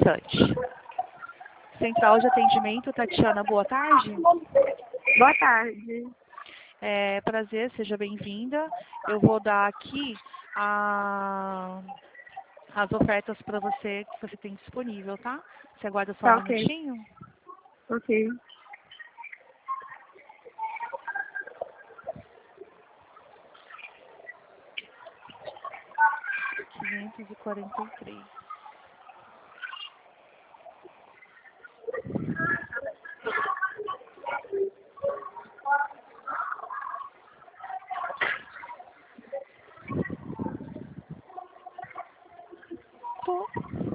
bastante. Central de atendimento, Tatiana, boa tarde. Boa tarde. Prazer, seja bem-vinda. Eu vou dar aqui as ofertas para você que você tem disponível, tá? Você aguarda só um Ok. minutinho? Ok. R$ 543. Tô.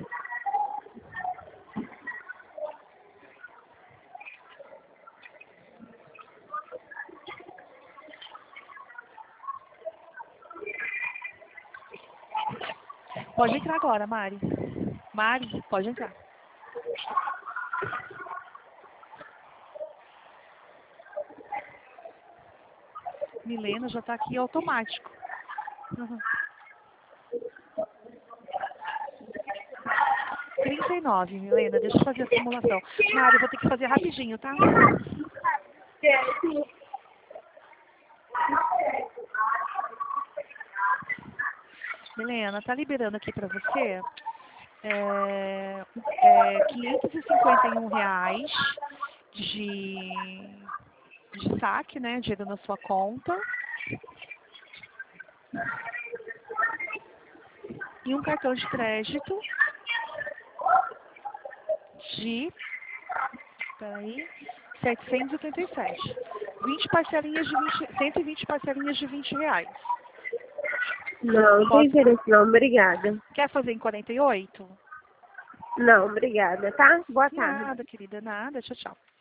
Pode entrar agora, Mari. Mari, pode entrar. Milena já está aqui automático. Uhum. 39, Milena, deixa eu fazer a simulação. Mari, eu vou ter que fazer rapidinho, tá? Milena, tá liberando aqui para você R$ 551 de saque, né? Dinheiro na sua conta. E um cartão de crédito de 787. 20 parcelinhas de 120 parcelinhas de R$ 20. Não tem interesse não, obrigada. Quer fazer em 48? Não, obrigada, tá? Boa tarde. Nada, querida, nada. Tchau, tchau.